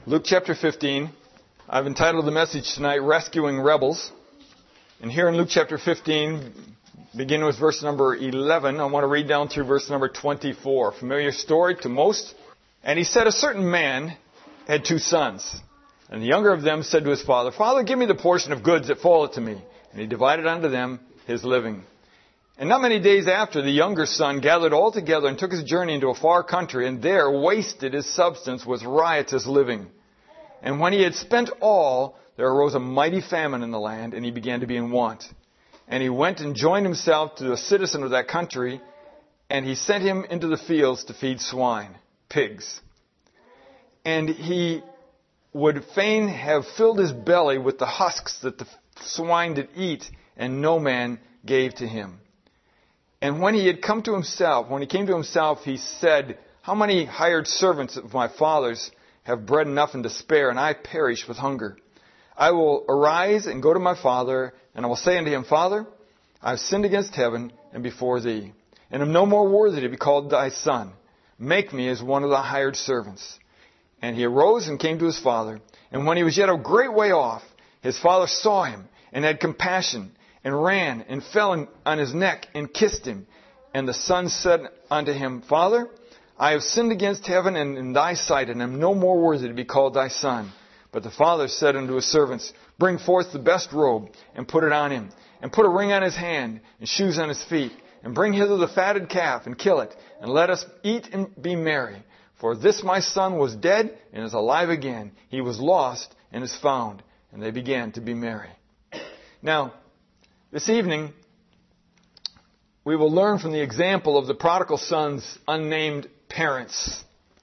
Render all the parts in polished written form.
Luke chapter 15. I've entitled the message tonight, Rescuing Rebels. And here in Luke chapter 15, beginning with verse number 11, I want to read down through verse number 24. Familiar story to most. And he said, a certain man had 2 sons. And the younger of them said to his father, Father, give me the portion of goods that falleth to me. And he divided unto them his living. And not many days after, the younger son gathered all together and took his journey into a far country, and there wasted his substance with riotous living. And when he had spent all, there arose a mighty famine in the land, and he began to be in want. And he went and joined himself to a citizen of that country, and he sent him into the fields to feed swine, pigs. And he would fain have filled his belly with the husks that the swine did eat, and no man gave to him. And when he came to himself, he said, How many hired servants of my father's have bread enough and to spare, and I perish with hunger? I will arise and go to my father, and I will say unto him, Father, I have sinned against heaven and before thee, and am no more worthy to be called thy son. Make me as one of the hired servants. And he arose and came to his father. And when he was yet a great way off, his father saw him, and had compassion, and ran, and fell on his neck, and kissed him. And the son said unto him, Father, I have sinned against heaven and in thy sight, and am no more worthy to be called thy son. But the father said unto his servants, Bring forth the best robe, and put it on him, and put a ring on his hand, and shoes on his feet, and bring hither the fatted calf, and kill it, and let us eat and be merry. For this my son was dead, and is alive again. He was lost, and is found. And they began to be merry. Now, this evening, we will learn from the example of the prodigal son's unnamed parents.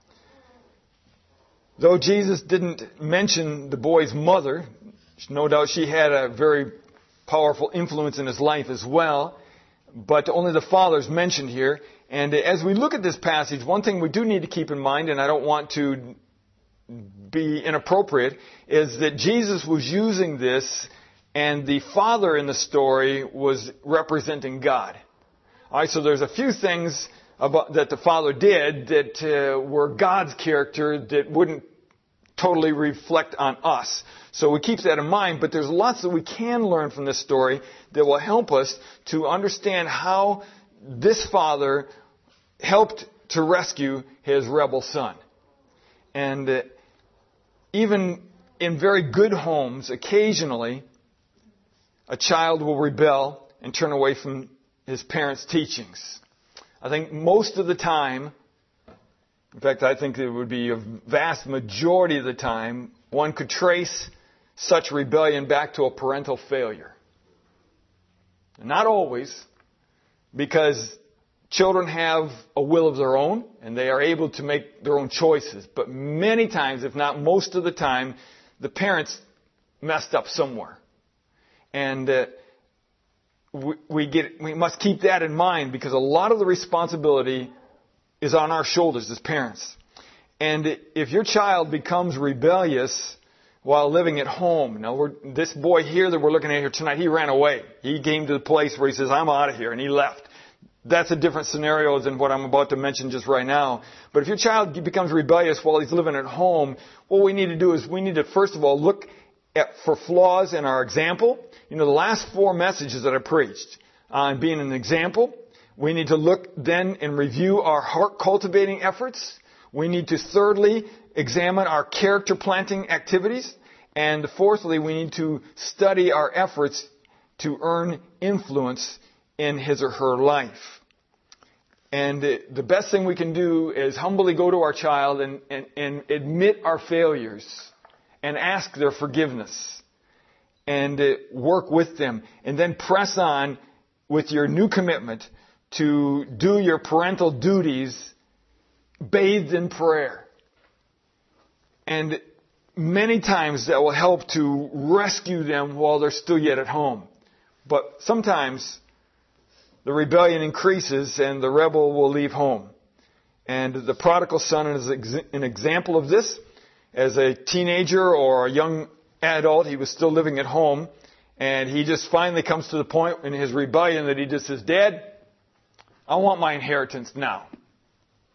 Though Jesus didn't mention the boy's mother, no doubt she had a very powerful influence in his life as well, but only the father's mentioned here. And as we look at this passage, one thing we do need to keep in mind, and I don't want to be inappropriate, is that Jesus was using this, and the father in the story was representing God. All right, so there's a few things that the father did that were God's character that wouldn't totally reflect on us. So we keep that in mind, but there's lots that we can learn from this story that will help us to understand how this father helped to rescue his rebel son. And even in very good homes, occasionally, a child will rebel and turn away from his parents' teachings. I think most of the time, in fact, I think it would be a vast majority of the time, one could trace such rebellion back to a parental failure. Not always, because children have a will of their own, and they are able to make their own choices. But many times, if not most of the time, the parents messed up somewhere. And we must keep that in mind, because a lot of the responsibility is on our shoulders as parents. And if your child becomes rebellious while living at home, now this boy here that we're looking at here tonight, he ran away. He came to the place where he says, I'm out of here, and he left. That's a different scenario than what I'm about to mention just right now. But if your child becomes rebellious while he's living at home, what we need to do is we need to first of all look for flaws in our example. You know, the last 4 messages that I preached on being an example, we need to look then and review our heart cultivating efforts. We need to thirdly examine our character planting activities. And fourthly, we need to study our efforts to earn influence in his or her life. And the best thing we can do is humbly go to our child and admit our failures and ask their forgiveness and work with them, and then press on with your new commitment to do your parental duties bathed in prayer. And many times that will help to rescue them while they're still yet at home. But sometimes the rebellion increases and the rebel will leave home. And the prodigal son is an example of this. As a teenager or a young adult, he was still living at home, and he just finally comes to the point in his rebellion that he just says, Dad, I want my inheritance now.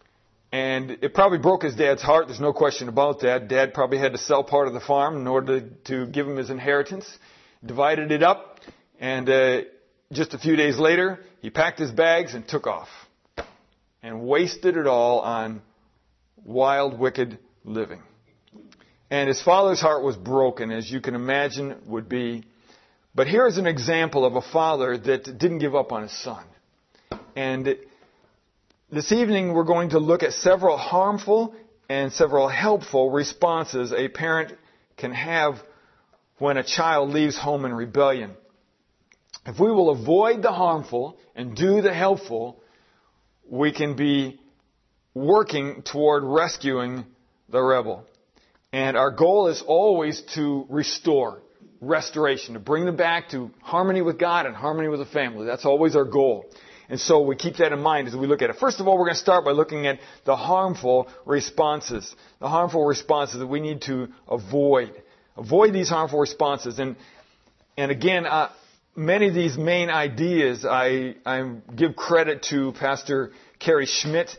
And it probably broke his dad's heart. There's no question about that. Dad probably had to sell part of the farm in order to give him his inheritance. Divided it up. And just a few days later, he packed his bags and took off. And wasted it all on wild, wicked living. And his father's heart was broken, as you can imagine would be. But here's an example of a father that didn't give up on his son. And this evening we're going to look at several harmful and several helpful responses a parent can have when a child leaves home in rebellion. If we will avoid the harmful and do the helpful, we can be working toward rescuing the rebel. And our goal is always to restore, restoration, to bring them back to harmony with God and harmony with the family. That's always our goal. And so we keep that in mind as we look at it. First of all, we're going to start by looking at the harmful responses. The harmful responses that we need to avoid. Avoid these harmful responses. And again, many of these main ideas, I give credit to Pastor Kerry Schmidt.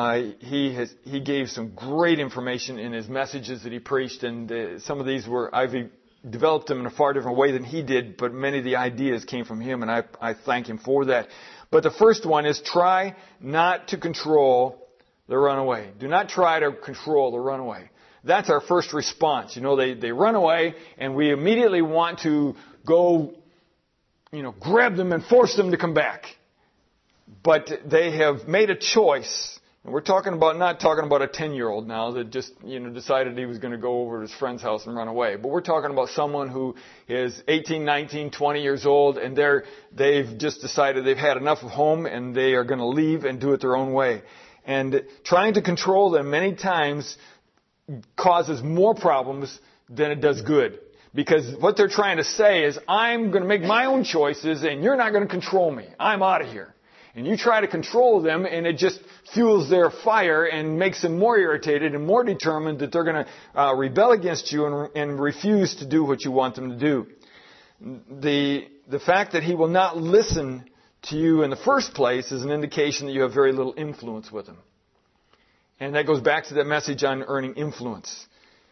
He gave some great information in his messages that he preached, and some of these I've developed them in a far different way than he did, but many of the ideas came from him, and I thank him for that. But the first one is try not to control the runaway. Do not try to control the runaway. That's our first response. You know, they run away, and we immediately want to go, grab them and force them to come back. But they have made a choice. And we're not talking about a 10-year-old now that just, decided he was going to go over to his friend's house and run away. But we're talking about someone who is 18, 19, 20 years old, and they've just decided they've had enough of home and they are going to leave and do it their own way. And trying to control them many times causes more problems than it does good. Because what they're trying to say is, I'm going to make my own choices and you're not going to control me. I'm out of here. And you try to control them, and it just fuels their fire and makes them more irritated and more determined that they're going to rebel against you and refuse to do what you want them to do. The fact that he will not listen to you in the first place is an indication that you have very little influence with him. And that goes back to that message on earning influence.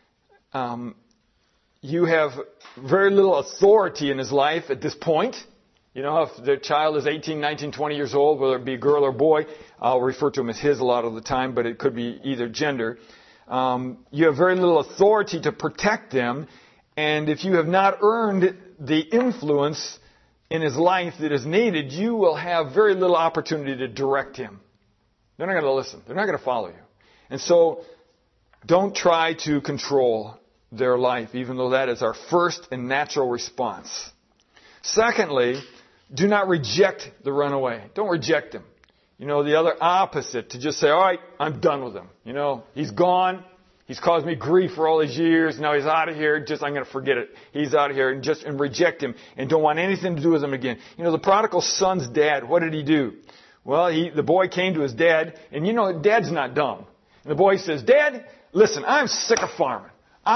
You have very little authority in his life at this point. If the child is 18, 19, 20 years old, whether it be a girl or boy, I'll refer to him as his a lot of the time, but it could be either gender. You have very little authority to protect them, and if you have not earned the influence in his life that is needed, you will have very little opportunity to direct him. They're not going to listen. They're not going to follow you. And so, don't try to control their life, even though that is our first and natural response. Secondly, do not reject the runaway. Don't reject him. The other opposite, to just say, all right, I'm done with him. He's gone. He's caused me grief for all these years. Now he's out of here. I'm going to forget it. He's out of here and reject him and don't want anything to do with him again. The prodigal son's dad, what did he do? Well, the boy came to his dad, and dad's not dumb. And the boy says, Dad, listen, I'm sick of farming.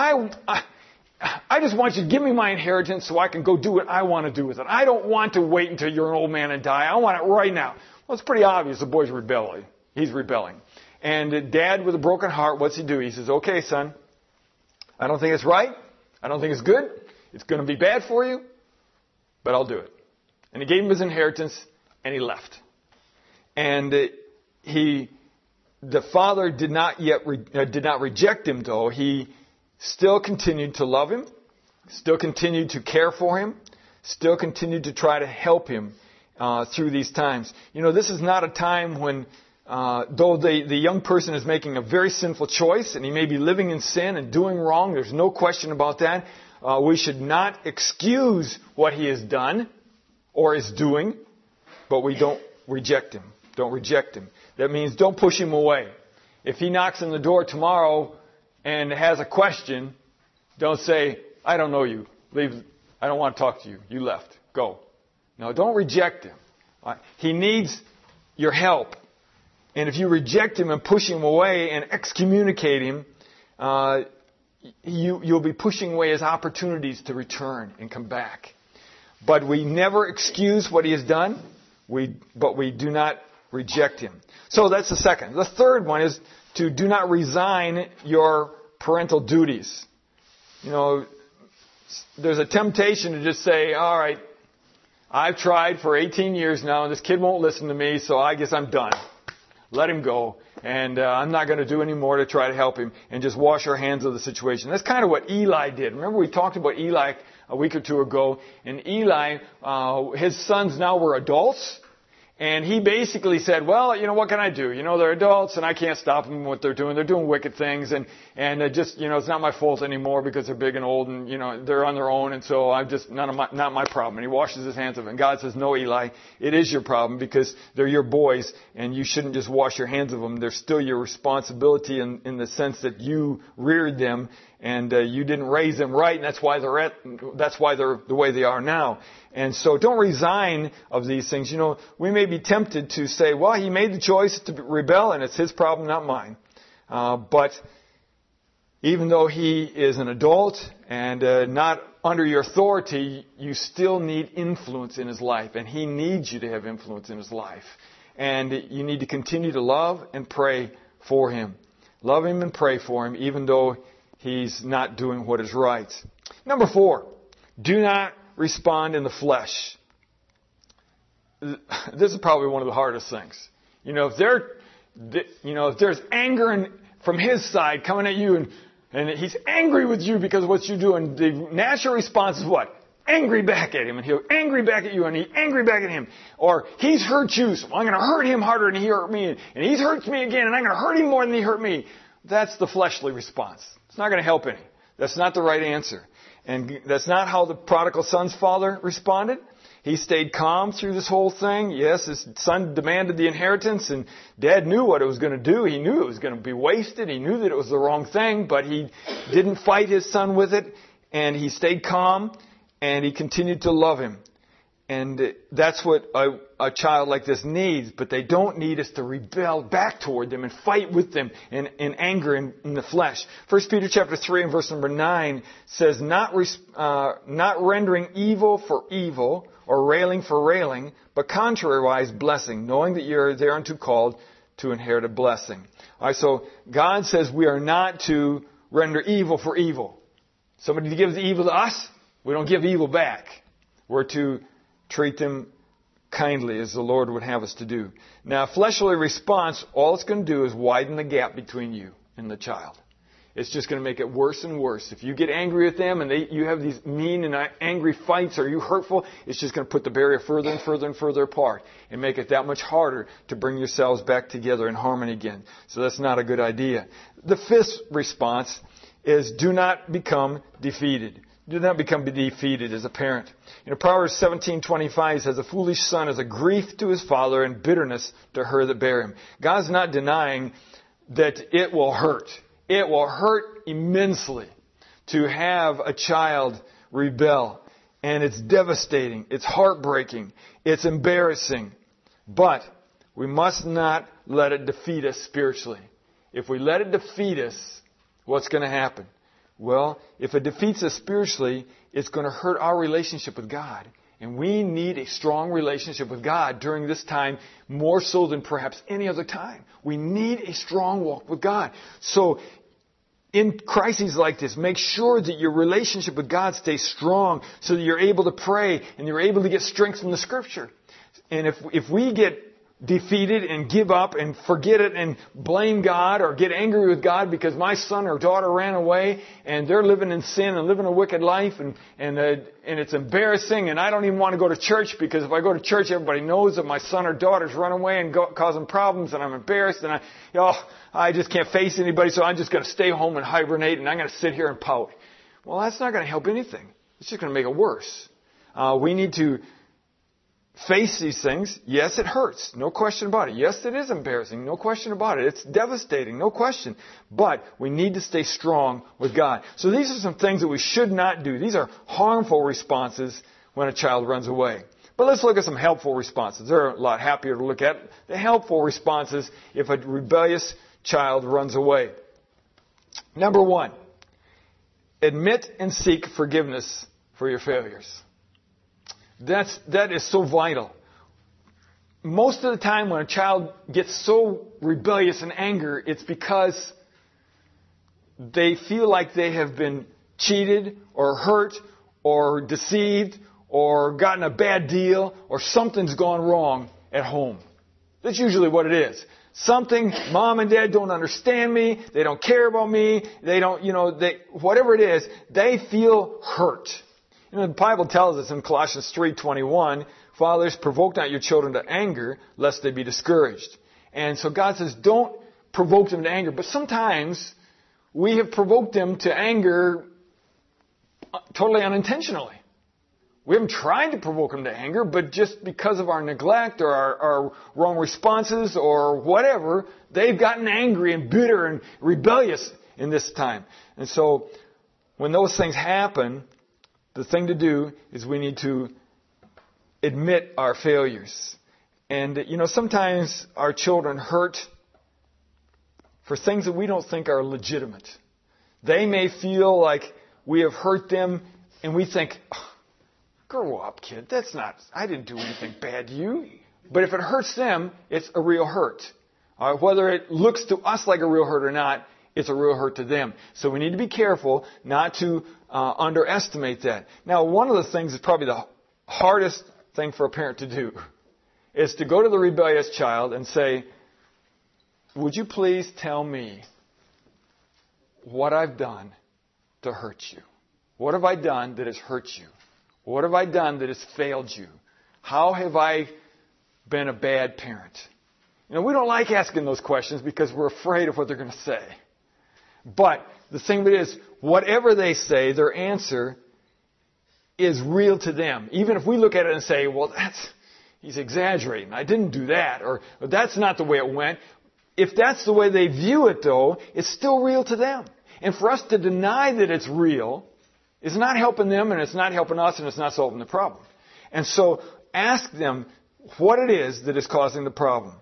I just want you to give me my inheritance so I can go do what I want to do with it. I don't want to wait until you're an old man and die. I want it right now. Well, it's pretty obvious the boy's rebelling. He's rebelling. And Dad, with a broken heart, what's he do? He says, okay, son, I don't think it's right. I don't think it's good. It's going to be bad for you, but I'll do it. And he gave him his inheritance, and he left. And the father did not reject him, though. He still continued to love him, still continued to care for him, still continued to try to help him through these times. This is not a time when, though the young person is making a very sinful choice, and he may be living in sin and doing wrong, there's no question about that. We should not excuse what he has done or is doing, but we don't reject him. Don't reject him. That means don't push him away. If he knocks on the door tomorrow and has a question, don't say, I don't know you. Leave. I don't want to talk to you. You left. Go. No, don't reject him. He needs your help. And if you reject him and push him away and excommunicate him, you'll be pushing away his opportunities to return and come back. But we never excuse what he has done, but we do not reject him. So that's the second. The third one is to do not resign your parental duties. You know, there's a temptation to just say, all right, I've tried for 18 years now, and this kid won't listen to me, so I guess I'm done. Let him go, and I'm not going to do any more to try to help him, and just wash our hands of the situation. That's kind of what Eli did. Remember we talked about Eli a week or two ago, and Eli, his sons now were adults, and he basically said, well, you know, what can I do? You know, they're adults, and I can't stop them in what they're doing. They're doing wicked things, and just, you know, it's not my fault anymore because they're big and old, and, you know, they're on their own, and so I'm just, not my problem. And he washes his hands of it. And God says, no, Eli, it is your problem because they're your boys, and you shouldn't just wash your hands of them. They're still your responsibility in the sense that you reared them, and you didn't raise them right, and that's why they're the way they are now. And so don't resign of these things. You know, we may be tempted to say, well, he made the choice to rebel, and it's his problem, not mine. But even though he is an adult and not under your authority, you still need influence in his life, and he needs you to have influence in his life. And you need to continue to love and pray for him. Love him and pray for him, even though he's not doing what is right. Number 4, do not respond in the flesh. This is probably one of the hardest things. You know, if there's anger from his side coming at you, and he's angry with you because of what you're doing, the natural response is what? Angry back at him, and he'll angry back at you, and he's angry back at him. Or he's hurt you, so I'm going to hurt him harder than he hurt me, and he's hurt me again, and I'm going to hurt him more than he hurt me. That's the fleshly response. It's not going to help any. That's not the right answer. And that's not how the prodigal son's father responded. He stayed calm through this whole thing. Yes, his son demanded the inheritance, and Dad knew what it was going to do. He knew it was going to be wasted. He knew that it was the wrong thing, but he didn't fight his son with it, and he stayed calm, and he continued to love him. And that's what a child like this needs, but they don't need us to rebel back toward them and fight with them in anger in the flesh. 1 Peter chapter 3 and verse number 9 says, not rendering evil for evil or railing for railing, but contrariwise blessing, knowing that you're thereunto called to inherit a blessing. All right, so God says we are not to render evil for evil. Somebody gives evil to us, we don't give evil back. We're to treat them kindly as the Lord would have us to do. Now, fleshly response, all it's going to do is widen the gap between you and the child. It's just going to make it worse and worse. If you get angry with them and you have these mean and angry fights, or you hurtful, it's just going to put the barrier further and further and further apart and make it that much harder to bring yourselves back together in harmony again. So that's not a good idea. The fifth response is do not become defeated. Do not become defeated as a parent. You know, Proverbs 17:25 says, a foolish son is a grief to his father and bitterness to her that bare him. God's not denying that it will hurt. It will hurt immensely to have a child rebel. And it's devastating. It's heartbreaking. It's embarrassing. But we must not let it defeat us spiritually. If we let it defeat us, what's going to happen? Well, if it defeats us spiritually, it's going to hurt our relationship with God. And we need a strong relationship with God during this time, more so than perhaps any other time. We need a strong walk with God. So, in crises like this, make sure that your relationship with God stays strong so that you're able to pray and you're able to get strength from the Scripture. And if we get defeated and give up and forget it and blame God or get angry with God because my son or daughter ran away and they're living in sin and living a wicked life and it's embarrassing and I don't even want to go to church because if I go to church everybody knows that my son or daughter's run away and causing problems and I'm embarrassed and I just can't face anybody, so I'm just going to stay home and hibernate and I'm going to sit here and pout. Well, that's not going to help anything. It's just going to make it worse. We need to face these things. Yes, it hurts. No question about it. Yes, it is embarrassing. No question about it. It's devastating. No question. But we need to stay strong with God. So these are some things that we should not do. These are harmful responses when a child runs away. But let's look at some helpful responses. They're a lot happier to look at. The helpful responses if a rebellious child runs away. Number 1, admit and seek forgiveness for your failures. That is so vital. most of the time when a child gets so rebellious and angry, it's because they feel like they have been cheated or hurt or deceived or gotten a bad deal or something's gone wrong at home. That's usually what it is. Something, mom and dad don't understand me, they don't care about me, they don't, whatever it is, they feel hurt. The Bible tells us in Colossians 3:21, fathers, provoke not your children to anger, lest they be discouraged. And so God says, don't provoke them to anger. But sometimes we have provoked them to anger totally unintentionally. We haven't tried to provoke them to anger, but just because of our neglect or our wrong responses or whatever, they've gotten angry and bitter and rebellious in this time. And so when those things happen, the thing to do is we need to admit our failures. And, sometimes our children hurt for things that we don't think are legitimate. They may feel like we have hurt them and we think, grow up, kid. I didn't do anything bad to you. But if it hurts them, it's a real hurt. Whether it looks to us like a real hurt or not, it's a real hurt to them. So we need to be careful not to underestimate that. Now, one of the things that's probably the hardest thing for a parent to do is to go to the rebellious child and say, would you please tell me what I've done to hurt you? What have I done that has hurt you? What have I done that has failed you? How have I been a bad parent? We don't like asking those questions because we're afraid of what they're going to say. But the thing of it is, whatever they say, their answer is real to them. Even if we look at it and say, well, he's exaggerating. I didn't do that. Or that's not the way it went. If that's the way they view it, though, it's still real to them. And for us to deny that it's real is not helping them, and it's not helping us, and it's not solving the problem. And so ask them what it is that is causing the problem.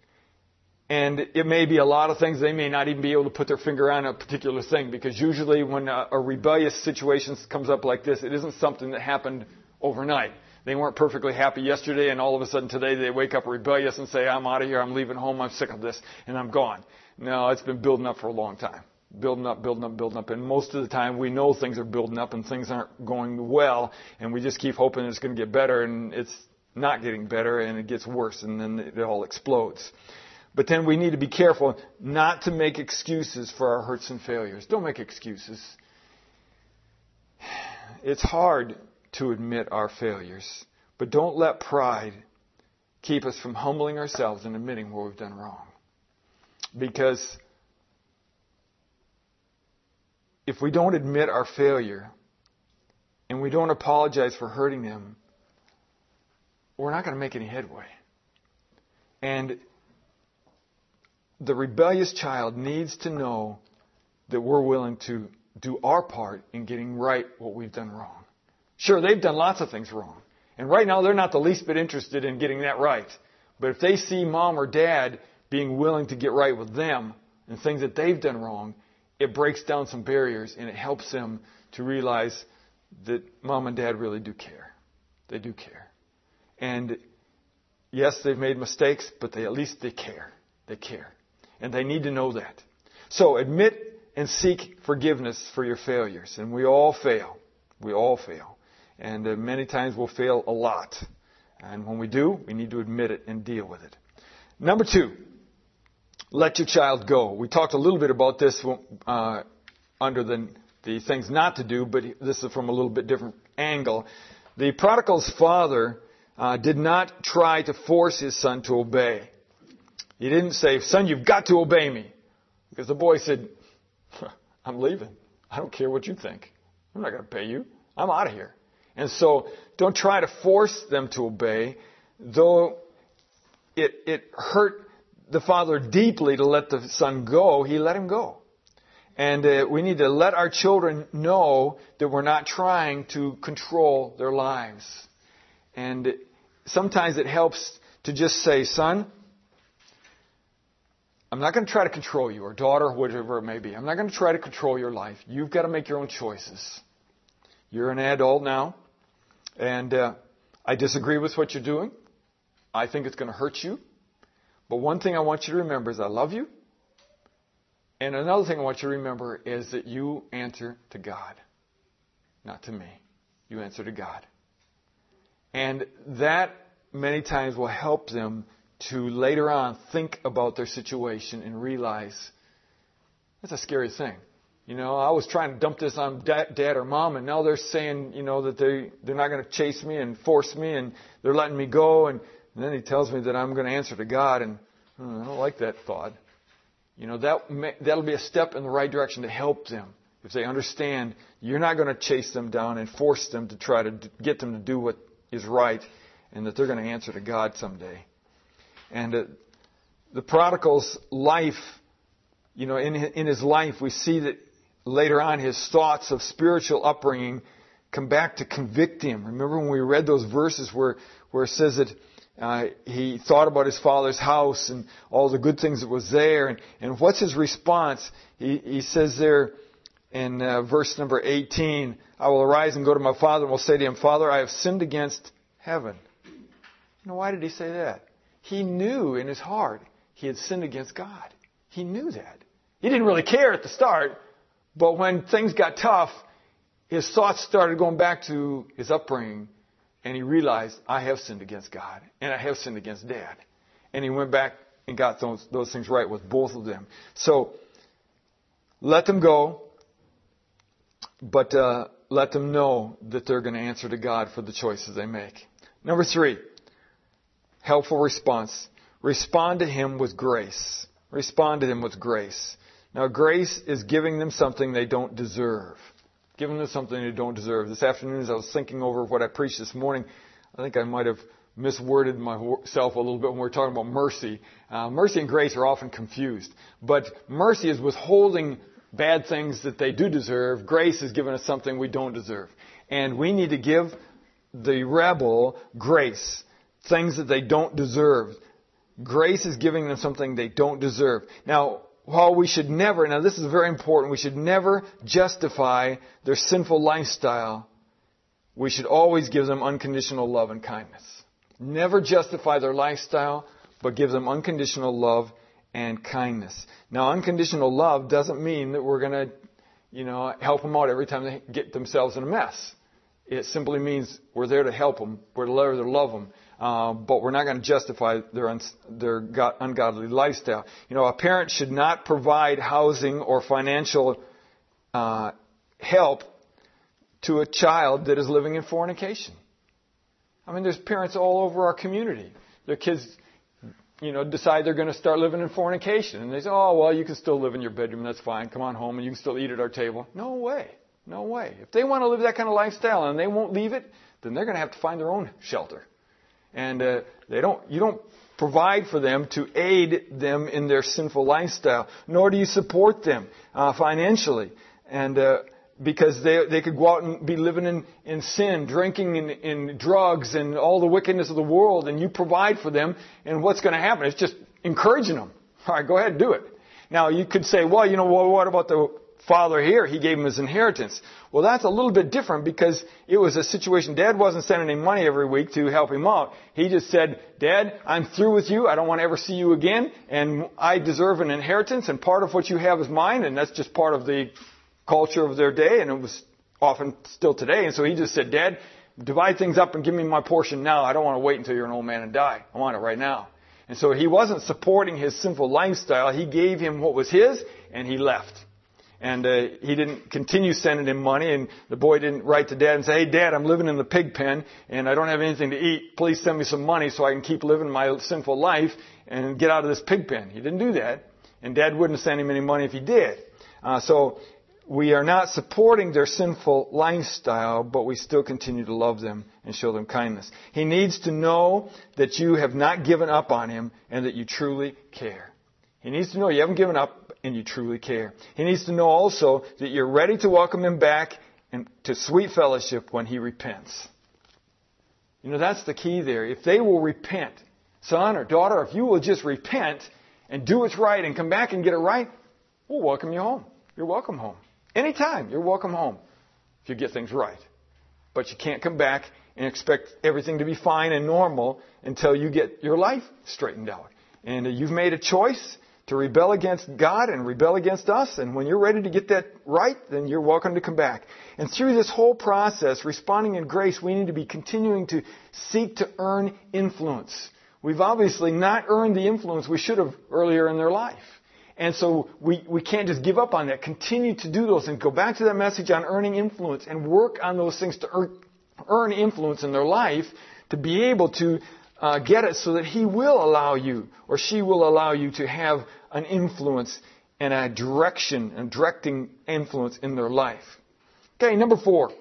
And it may be a lot of things. They may not even be able to put their finger on a particular thing, because usually when a rebellious situation comes up like this, it isn't something that happened overnight. They weren't perfectly happy yesterday, and all of a sudden today they wake up rebellious and say, I'm out of here, I'm leaving home, I'm sick of this, and I'm gone. No, it's been building up for a long time. Building up. And most of the time we know things are building up and things aren't going well, and we just keep hoping it's going to get better, and it's not getting better, and it gets worse, and then it all explodes. But then we need to be careful not to make excuses for our hurts and failures. Don't make excuses. It's hard to admit our failures, but don't let pride keep us from humbling ourselves and admitting what we've done wrong. Because if we don't admit our failure and we don't apologize for hurting them, we're not going to make any headway. And the rebellious child needs to know that we're willing to do our part in getting right what we've done wrong. Sure, they've done lots of things wrong. And right now they're not the least bit interested in getting that right. But if they see mom or dad being willing to get right with them and things that they've done wrong, it breaks down some barriers, and it helps them to realize that mom and dad really do care. They do care. And yes, they've made mistakes, but at least they care. They care. And they need to know that. So admit and seek forgiveness for your failures. And we all fail. We all fail. And many times we'll fail a lot. And when we do, we need to admit it and deal with it. Number 2. Let your child go. We talked a little bit about this under the things not to do, but this is from a little bit different angle. The prodigal's father did not try to force his son to obey. He didn't say, son, you've got to obey me. Because the boy said, I'm leaving. I don't care what you think. I'm not going to pay you. I'm out of here. And so don't try to force them to obey, though it hurt the father deeply to let the son go. He let him go. And we need to let our children know that we're not trying to control their lives. And sometimes it helps to just say, son, I'm not going to try to control you, or daughter, whatever it may be. I'm not going to try to control your life. You've got to make your own choices. You're an adult now, and I disagree with what you're doing. I think it's going to hurt you. But one thing I want you to remember is I love you. And another thing I want you to remember is that you answer to God, not to me. You answer to God. And that many times will help them to later on think about their situation and realize that's a scary thing. You know, I was trying to dump this on dad or mom, and now they're saying, you know, that they're not going to chase me and force me, and they're letting me go. And then he tells me that I'm going to answer to God, and I don't like that thought. You know, that'll be a step in the right direction to help them. If they understand you're not going to chase them down and force them to try to get them to do what is right, and that they're going to answer to God someday. And the prodigal's life, you know, in his life, we see that later on his thoughts of spiritual upbringing come back to convict him. Remember when we read those verses where it says that he thought about his father's house and all the good things that was there. And what's his response? He says there in verse number 18, I will arise and go to my father and will say to him, Father, I have sinned against heaven. You know, why did he say that? He knew in his heart he had sinned against God. He knew that. He didn't really care at the start, but when things got tough, his thoughts started going back to his upbringing, and he realized, I have sinned against God, and I have sinned against Dad. And he went back and got those things right with both of them. So, let them go, but let them know that they're going to answer to God for the choices they make. Number 3, helpful response. Respond to him with grace. Respond to him with grace. Now, grace is giving them something they don't deserve. Giving them something they don't deserve. This afternoon, as I was thinking over what I preached this morning, I think I might have misworded myself a little bit when we were talking about mercy. Mercy and grace are often confused. But mercy is withholding bad things that they do deserve. Grace is giving us something we don't deserve. And we need to give the rebel grace. Things that they don't deserve. Grace is giving them something they don't deserve. Now, while we should never, now this is very important, we should never justify their sinful lifestyle. We should always give them unconditional love and kindness. Never justify their lifestyle, but give them unconditional love and kindness. Now, unconditional love doesn't mean that we're going to, help them out every time they get themselves in a mess. It simply means we're there to help them, we're there to love them. But we're not going to justify their ungodly lifestyle. You know, a parent should not provide housing or financial help to a child that is living in fornication. I mean, there's parents all over our community. Their kids, decide they're going to start living in fornication. And they say, oh, well, you can still live in your bedroom. That's fine. Come on home and you can still eat at our table. No way. No way. If they want to live that kind of lifestyle and they won't leave it, then they're going to have to find their own shelter. And you don't provide for them to aid them in their sinful lifestyle, nor do you support them financially. And because they could go out and be living in sin, drinking in drugs and all the wickedness of the world, and you provide for them, and what's going to happen? It's just encouraging them. All right, go ahead and do it. Now, you could say, well, what about the father here? He gave him his inheritance. Well, that's a little bit different because it was a situation. Dad wasn't sending him money every week to help him out. He just said, Dad, I'm through with you. I don't want to ever see you again. And I deserve an inheritance. And part of what you have is mine. And that's just part of the culture of their day. And it was often still today. And so he just said, Dad, divide things up and give me my portion now. I don't want to wait until you're an old man and die. I want it right now. And so he wasn't supporting his sinful lifestyle. He gave him what was his and he left. And he didn't continue sending him money, and the boy didn't write to Dad and say, hey, Dad, I'm living in the pig pen, and I don't have anything to eat. Please send me some money so I can keep living my sinful life and get out of this pig pen. He didn't do that, and Dad wouldn't send him any money if he did. So we are not supporting their sinful lifestyle, but we still continue to love them and show them kindness. He needs to know that you have not given up on him and that you truly care. He needs to know you haven't given up and you truly care. He needs to know also that you're ready to welcome him back and to sweet fellowship when he repents. That's the key there. If they will repent, son or daughter, if you will just repent and do what's right and come back and get it right, we'll welcome you home. You're welcome home. Anytime, you're welcome home if you get things right. But you can't come back and expect everything to be fine and normal until you get your life straightened out. And you've made a choice to rebel against God and rebel against us. And when you're ready to get that right, then you're welcome to come back. And through this whole process, responding in grace, we need to be continuing to seek to earn influence. We've obviously not earned the influence we should have earlier in their life. And so we can't just give up on that. Continue to do those and go back to that message on earning influence and work on those things to earn influence in their life to be able to get it so that He will allow you or she will allow you to have an influence and a direction and directing influence in their life. Okay, number 4.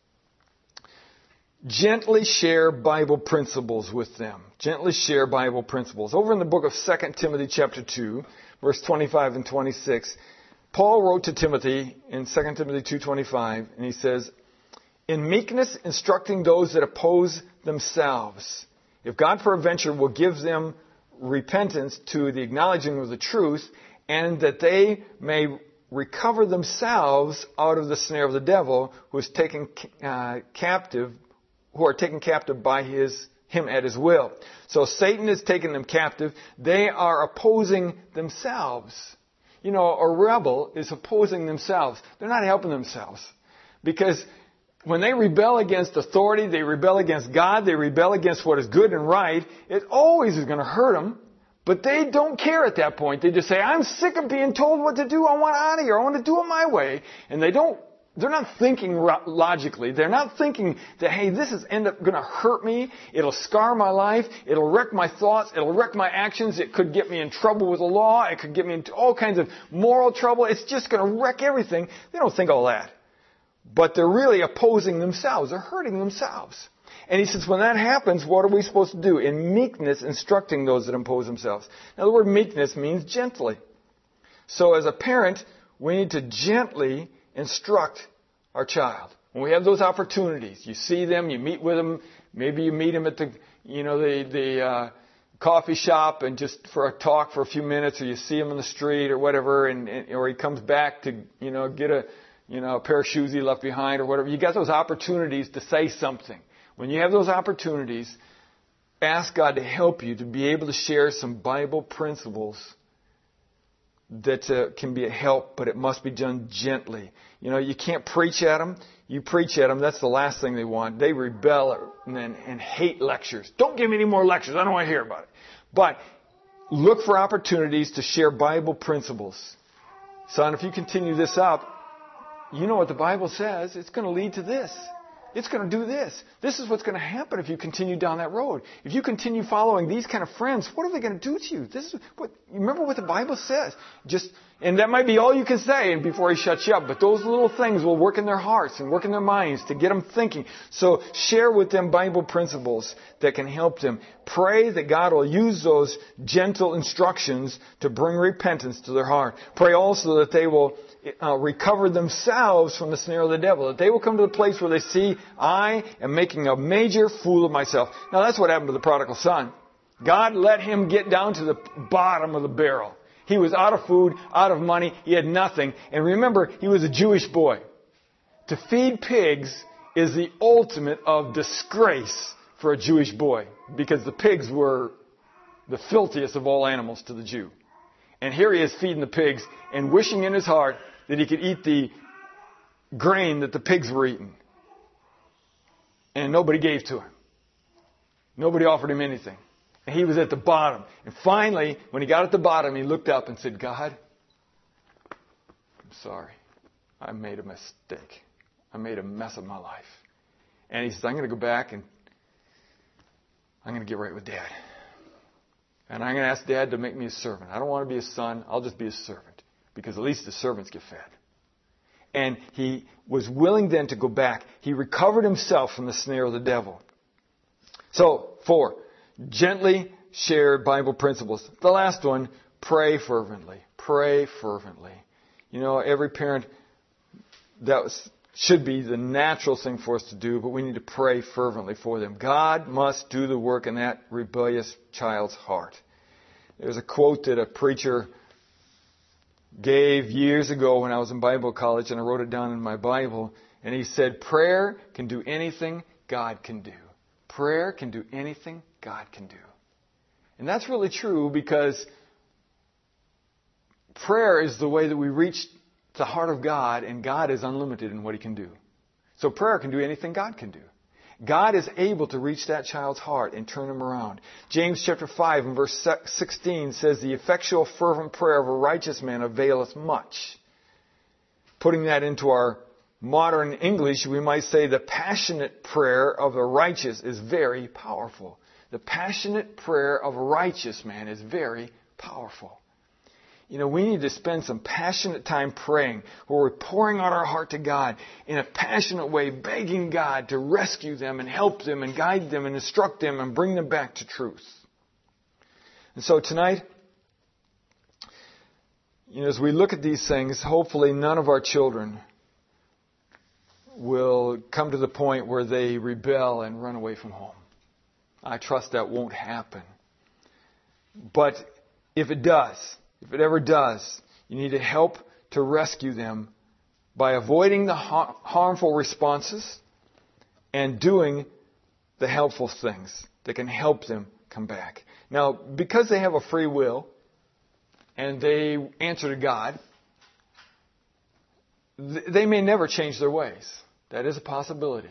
Gently share Bible principles with them. Gently share Bible principles. Over in the book of 2 Timothy chapter 2, verse 25 and 26, Paul wrote to Timothy in 2 Timothy 2:25, and he says, "In meekness instructing those that oppose themselves, if God peradventure will give them repentance to the acknowledging of the truth, and that they may recover themselves out of the snare of the devil, who is taken captive, who are taken captive by him at his will." So Satan is taking them captive. They are opposing themselves. You know, a rebel is opposing themselves. They're not helping themselves. Because when they rebel against authority, they rebel against God, they rebel against what is good and right, it always is going to hurt them. But they don't care at that point. They just say, "I'm sick of being told what to do. I want out of here. I want to do it my way." And they're not thinking logically. They're not thinking that, hey, this is end up going to hurt me. It'll scar my life. It'll wreck my thoughts. It'll wreck my actions. It could get me in trouble with the law. It could get me into all kinds of moral trouble. It's just going to wreck everything. They don't think all that. But they're really opposing themselves. They're hurting themselves. And he says, when that happens, what are we supposed to do? In meekness, instructing those that oppose themselves. Now, the word meekness means gently. So as a parent, we need to gently instruct our child. When we have those opportunities, you see them, you meet with them, maybe you meet them at the coffee shop and just for a talk for a few minutes, or you see him in the street or whatever, or he comes back to, get a pair of shoes he left behind or whatever. You got those opportunities to say something. When you have those opportunities, ask God to help you to be able to share some Bible principles that can be a help, but it must be done gently. You can't preach at them. You preach at them, that's the last thing they want. They rebel and hate lectures. Don't give me any more lectures. I don't want to hear about it. But look for opportunities to share Bible principles. Son, if you continue this up, you know what the Bible says. It's going to lead to this. It's going to do this. This is what's going to happen if you continue down that road. If you continue following these kind of friends, what are they going to do to you? Remember what the Bible says. And that might be all you can say before he shuts you up. But those little things will work in their hearts and work in their minds to get them thinking. So share with them Bible principles that can help them. Pray that God will use those gentle instructions to bring repentance to their heart. Pray also that they will recover themselves from the snare of the devil. That they will come to the place where they see, I am making a major fool of myself. Now that's what happened to the prodigal son. God let him get down to the bottom of the barrel. He was out of food, out of money, he had nothing. And remember, he was a Jewish boy. To feed pigs is the ultimate of disgrace for a Jewish boy, because the pigs were the filthiest of all animals to the Jew. And here he is feeding the pigs and wishing in his heart that he could eat the grain that the pigs were eating. And nobody gave to him. Nobody offered him anything. And he was at the bottom. And finally, when he got at the bottom, he looked up and said, God, I'm sorry. I made a mistake. I made a mess of my life. And he says, I'm going to go back and I'm going to get right with Dad. And I'm going to ask Dad to make me a servant. I don't want to be a son. I'll just be a servant. Because at least the servants get fed. And he was willing then to go back. He recovered himself from the snare of the devil. So, 4, gently share Bible principles. The last one, pray fervently. Pray fervently. Every parent, should be the natural thing for us to do, but we need to pray fervently for them. God must do the work in that rebellious child's heart. There's a quote that a preacher gave years ago when I was in Bible college, and I wrote it down in my Bible, And he said, prayer can do anything God can do. Prayer can do anything God can do. And that's really true because prayer is the way that we reach the heart of God, and God is unlimited in what He can do. So prayer can do anything God can do. God is able to reach that child's heart and turn him around. James chapter 5 and verse 16 says, the effectual fervent prayer of a righteous man availeth much. Putting that into our modern English, we might say the passionate prayer of the righteous is very powerful. The passionate prayer of a righteous man is very powerful. You know, we need to spend some passionate time praying where we're pouring out our heart to God in a passionate way, begging God to rescue them and help them and guide them and instruct them and bring them back to truth. And so tonight, you know, as we look at these things, hopefully none of our children will come to the point where they rebel and run away from home. I trust that won't happen. But if it does, if it ever does, you need to help to rescue them by avoiding the harmful responses and doing the helpful things that can help them come back. Now, because they have a free will and they answer to God, they may never change their ways. That is a possibility.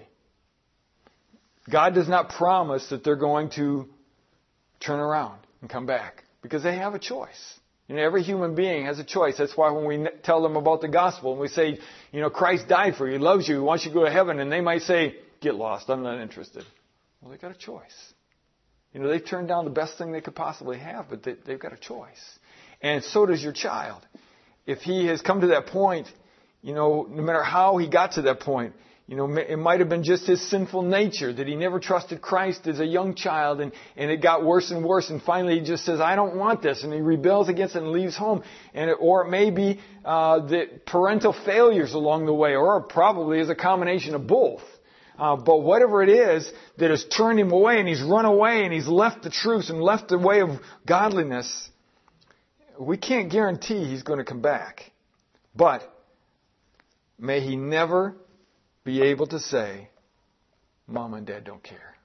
God does not promise that they're going to turn around and come back because they have a choice. You know, every human being has a choice. That's why when we tell them about the gospel and we say, you know, Christ died for you, He loves you, He wants you to go to heaven, and they might say, get lost, I'm not interested. Well, they've got a choice. You know, they've turned down the best thing they could possibly have, but they've got a choice. And so does your child. If he has come to that point, you know, no matter how he got to that point, you know, it might have been just his sinful nature that he never trusted Christ as a young child, and it got worse and worse, and finally he just says, I don't want this, and he rebels against it and leaves home. Or it may be the parental failures along the way, or probably is a combination of both. But whatever it is that has turned him away, and he's run away, and he's left the truth and left the way of godliness, we can't guarantee he's going to come back. But may he never be able to say, Mom and Dad don't care.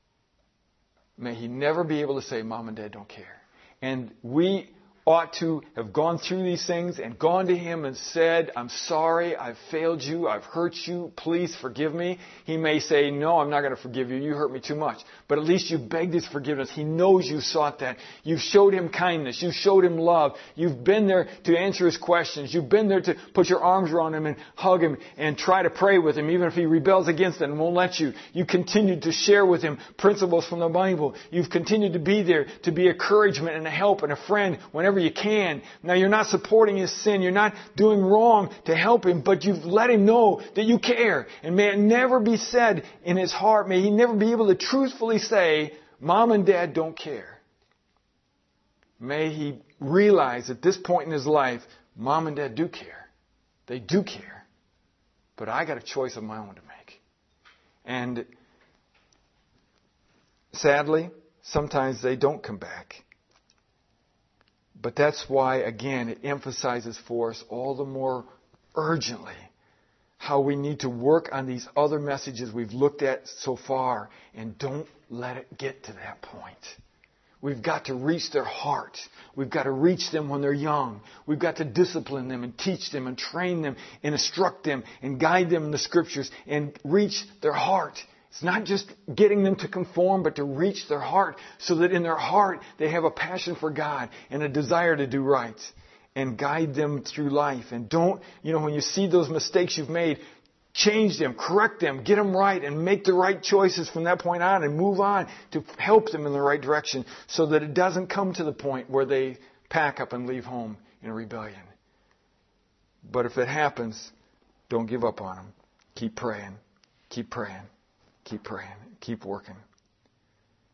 May he never be able to say, Mom and Dad don't care. And we ought to have gone through these things and gone to Him and said, I'm sorry, I've failed you, I've hurt you, please forgive me. He may say, no, I'm not going to forgive you, you hurt me too much. But at least you begged His forgiveness. He knows you sought that. You've showed Him kindness, you've showed Him love, you've been there to answer His questions, you've been there to put your arms around Him and hug Him and try to pray with Him, even if He rebels against it and won't let you. You continued to share with Him principles from the Bible. You've continued to be there to be encouragement and a help and a friend whenever you can. Now, you're not supporting his sin. You're not doing wrong to help him, but you've let him know that you care. And may it never be said in his heart, may he never be able to truthfully say, Mom and Dad don't care. May he realize at this point in his life, Mom and Dad do care. They do care. But I got a choice of my own to make. And sadly, sometimes they don't come back. But that's why, again, it emphasizes for us all the more urgently how we need to work on these other messages we've looked at so far, and don't let it get to that point. We've got to reach their heart. We've got to reach them when they're young. We've got to discipline them and teach them and train them and instruct them and guide them in the Scriptures and reach their heart. It's not just getting them to conform, but to reach their heart so that in their heart they have a passion for God and a desire to do right, and guide them through life. And don't, when you see those mistakes you've made, change them, correct them, get them right, and make the right choices from that point on and move on to help them in the right direction so that it doesn't come to the point where they pack up and leave home in rebellion. But if it happens, don't give up on them. Keep praying. Keep praying. Keep praying. Keep working.